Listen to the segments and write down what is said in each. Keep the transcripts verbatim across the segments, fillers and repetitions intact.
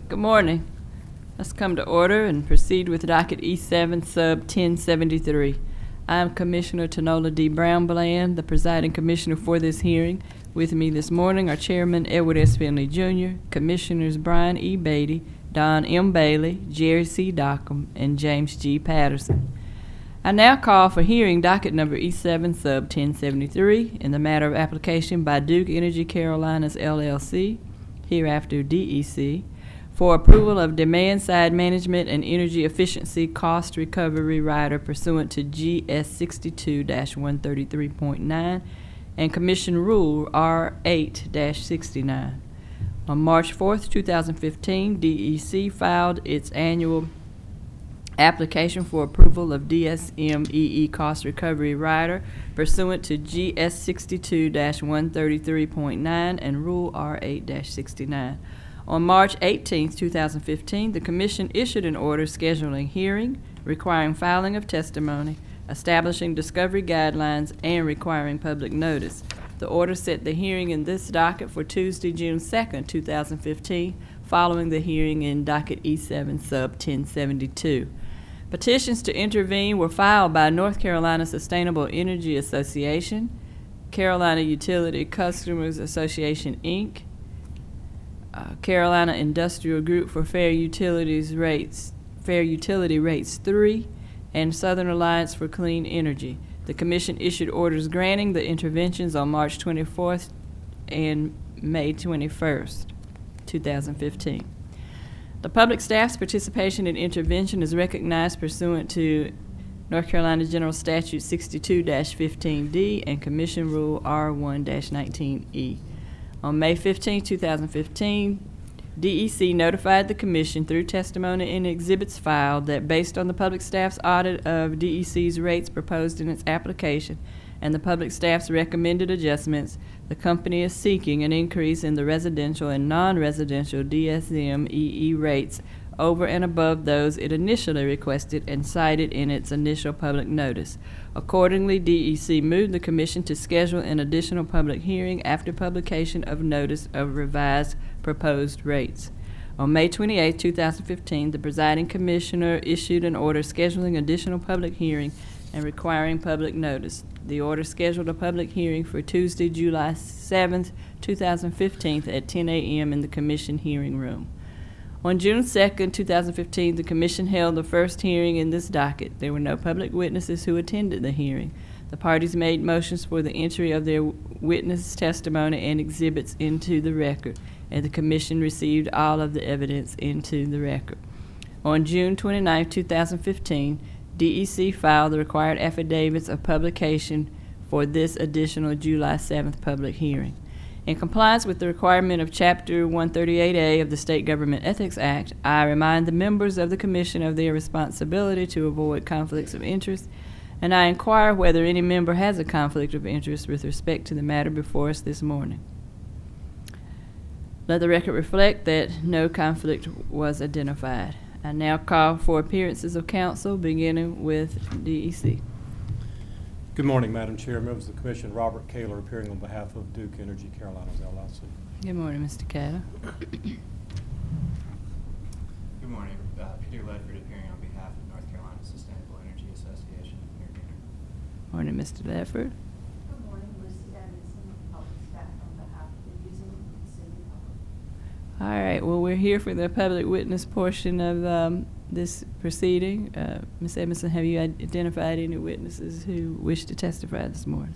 Good morning. Let's come to order and proceed with docket E seven sub ten seventy-three. I am Commissioner Tanola D. Brown Bland, the presiding commissioner for this hearing. With me this morning are Chairman Edward S. Finley Junior, Commissioners Brian E. Beatty, Don M. Bailey, Jerry C. Dockham, and James G. Patterson. I now call for hearing docket number E seven sub ten seventy-three in the matter of application by Duke Energy Carolinas L L C, hereafter D E C, for approval of demand-side management and energy efficiency cost recovery rider pursuant to G S sixty-two dash one thirty-three point nine and Commission Rule R eight dash sixty-nine. On March fourth, two thousand fifteen, D E C filed its annual application for approval of D S M E E cost recovery rider pursuant to G S sixty-two dash one thirty-three point nine and Rule R eight dash sixty-nine. On March eighteenth, two thousand fifteen, the Commission issued an order scheduling hearing, requiring filing of testimony, establishing discovery guidelines, and requiring public notice. The order set the hearing in this docket for Tuesday, June second, two thousand fifteen, following the hearing in docket E seven sub ten seventy-two. Petitions to intervene were filed by North Carolina Sustainable Energy Association, Carolina Utility Customers Association, Incorporated, uh, Carolina Industrial Group for Fair Utilities Rates, Fair Utility Rates three, and Southern Alliance for Clean Energy. The Commission issued orders granting the interventions on March twenty-fourth and May twenty-first, two thousand fifteen. The public staff's participation in intervention is recognized pursuant to North Carolina General Statute sixty-two dash fifteen D and Commission Rule R one dash nineteen E. On May fifteenth, two thousand fifteen, D E C notified the Commission through testimony and exhibits filed that based on the public staff's audit of D E C's rates proposed in its application and the public staff's recommended adjustments, the company is seeking an increase in the residential and non-residential D S M E E rates over and above those it initially requested and cited in its initial public notice. Accordingly, D E C moved the Commission to schedule an additional public hearing after publication of notice of revised proposed rates. On May twenty-eighth, two thousand fifteen, the presiding commissioner issued an order scheduling additional public hearing and requiring public notice. The order scheduled a public hearing for Tuesday, July seventh, two thousand fifteen at ten A M in the Commission hearing room. On June second, two thousand fifteen, the Commission held the first hearing in this docket. There were no public witnesses who attended the hearing. The parties made motions for the entry of their witness testimony and exhibits into the record, and the Commission received all of the evidence into the record. On June twenty-ninth, two thousand fifteen, D E C filed the required affidavits of publication for this additional July seventh public hearing. In compliance with the requirement of Chapter one thirty-eight A of the State Government Ethics Act, I remind the members of the Commission of their responsibility to avoid conflicts of interest, and I inquire whether any member has a conflict of interest with respect to the matter before us this morning. Let the record reflect that no conflict was identified. I now call for appearances of counsel, beginning with D E C. Good morning, Madam Chair, members of the Commission. Robert Kaler appearing on behalf of Duke Energy Carolinas L L C. Good morning, Mister Kaler. Good morning. Uh, Peter Ledford appearing on behalf of North Carolina Sustainable Energy Association. Morning, Mister Ledford. Good morning, Lucy Davidson, public staff on behalf of the using city public. All right, well, we're here for the public witness portion of um, this proceeding. Uh, Miz Edmondson, have you identified any witnesses who wish to testify this morning?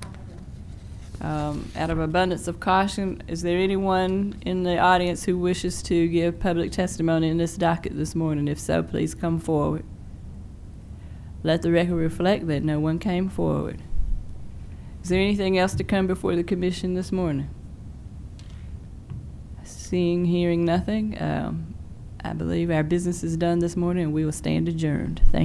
Um, out of abundance of caution, is there anyone in the audience who wishes to give public testimony in this docket this morning? If so, please come forward. Let the record reflect that no one came forward. Is there anything else to come before the Commission this morning? Seeing, hearing nothing, um, I believe our business is done this morning and we will stand adjourned. Thank you.